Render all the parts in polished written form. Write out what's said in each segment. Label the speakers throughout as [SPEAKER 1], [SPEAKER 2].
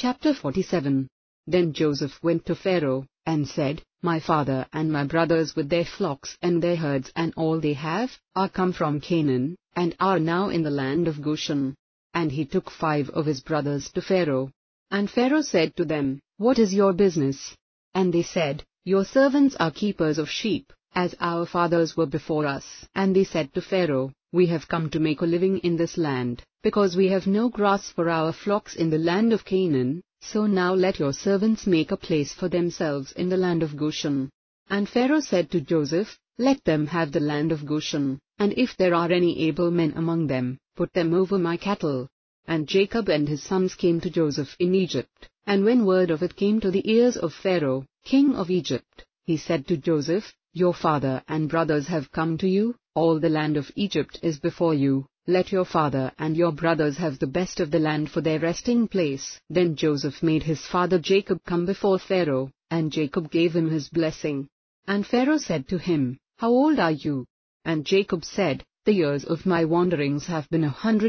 [SPEAKER 1] Chapter 47. Then Joseph went to Pharaoh, and said, My father and my brothers with their flocks and their herds and all they have, are come from Canaan, and are now in the land of Goshen. And he took 5 of his brothers to Pharaoh. And Pharaoh said to them, What is your business? And they said, Your servants are keepers of sheep, as our fathers were before us. And they said to Pharaoh, We have come to make a living in this land, because we have no grass for our flocks in the land of Canaan, so now let your servants make a place for themselves in the land of Goshen. And Pharaoh said to Joseph, Let them have the land of Goshen, and if there are any able men among them, put them over my cattle. And Jacob and his sons came to Joseph in Egypt, and when word of it came to the ears of Pharaoh, king of Egypt, he said to Joseph, Your father and brothers have come to you, all the land of Egypt is before you. Let your father and your brothers have the best of the land for their resting place. Then Joseph made his father Jacob come before Pharaoh, and Jacob gave him his blessing. And Pharaoh said to him, How old are you? And Jacob said, The years of my wanderings have been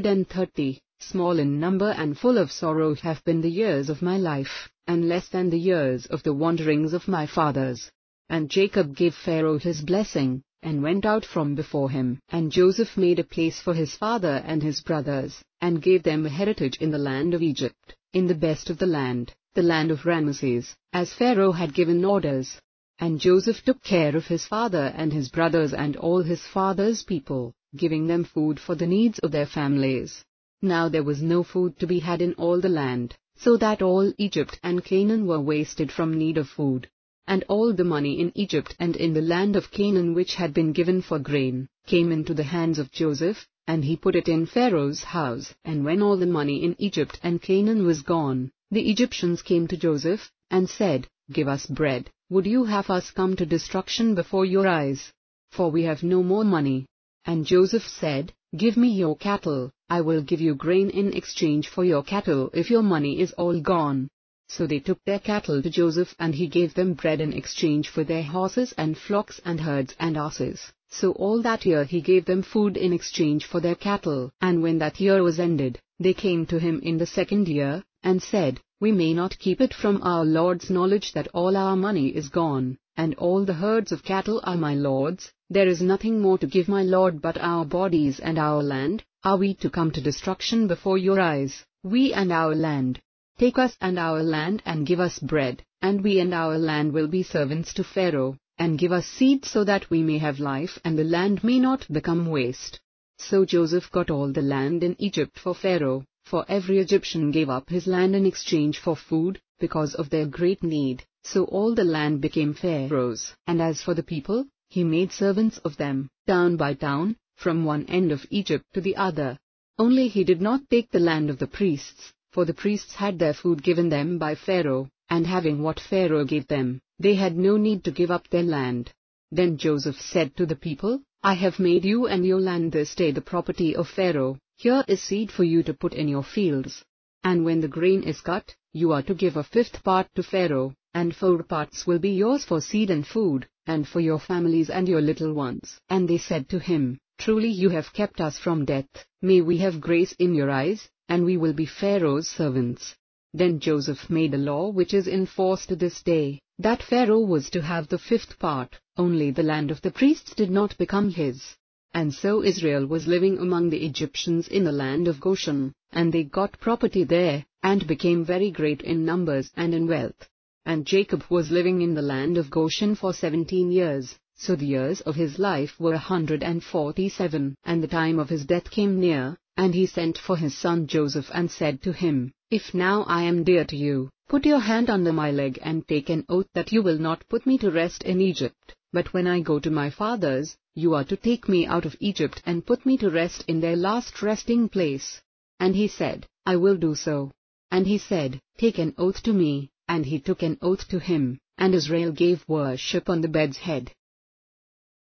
[SPEAKER 1] 130, small in number and full of sorrow have been the years of my life, and less than the years of the wanderings of my fathers. And Jacob gave Pharaoh his blessing, and went out from before him. And Joseph made a place for his father and his brothers, and gave them a heritage in the land of Egypt, in the best of the land of Ramesses, as Pharaoh had given orders. And Joseph took care of his father and his brothers and all his father's people, giving them food for the needs of their families. Now there was no food to be had in all the land, so that all Egypt and Canaan were wasted from need of food. And all the money in Egypt and in the land of Canaan which had been given for grain, came into the hands of Joseph, and he put it in Pharaoh's house. And when all the money in Egypt and Canaan was gone, the Egyptians came to Joseph, and said, Give us bread. Would you have us come to destruction before your eyes? For we have no more money. And Joseph said, Give me your cattle, I will give you grain in exchange for your cattle if your money is all gone. So they took their cattle to Joseph, and he gave them bread in exchange for their horses and flocks and herds and asses. So all that year he gave them food in exchange for their cattle. And when that year was ended, they came to him in the 2nd year, and said, We may not keep it from our lord's knowledge that all our money is gone, and all the herds of cattle are my lord's. There is nothing more to give my lord but our bodies and our land. Are we to come to destruction before your eyes, we and our land? Take us and our land and give us bread, and we and our land will be servants to Pharaoh, and give us seed so that we may have life and the land may not become waste. So Joseph got all the land in Egypt for Pharaoh, for every Egyptian gave up his land in exchange for food, because of their great need. So all the land became Pharaoh's. And as for the people, he made servants of them, town by town, from one end of Egypt to the other. Only he did not take the land of the priests, for the priests had their food given them by Pharaoh, and having what Pharaoh gave them, they had no need to give up their land. Then Joseph said to the people, I have made you and your land this day the property of Pharaoh. Here is seed for you to put in your fields. And when the grain is cut, you are to give a 5th part to Pharaoh, and 4 parts will be yours for seed and food, and for your families and your little ones. And they said to him, Truly you have kept us from death. May we have grace in your eyes, and we will be Pharaoh's servants. Then Joseph made a law which is in force to this day, that Pharaoh was to have the 5th part, only the land of the priests did not become his. And so Israel was living among the Egyptians in the land of Goshen, and they got property there, and became very great in numbers and in wealth. And Jacob was living in the land of Goshen for 17 years, so the years of his life were 147, and the time of his death came near. And he sent for his son Joseph and said to him, If now I am dear to you, put your hand under my leg and take an oath that you will not put me to rest in Egypt, but when I go to my fathers, you are to take me out of Egypt and put me to rest in their last resting place. And he said, I will do so. And he said, Take an oath to me, and he took an oath to him, and Israel gave worship on the bed's head.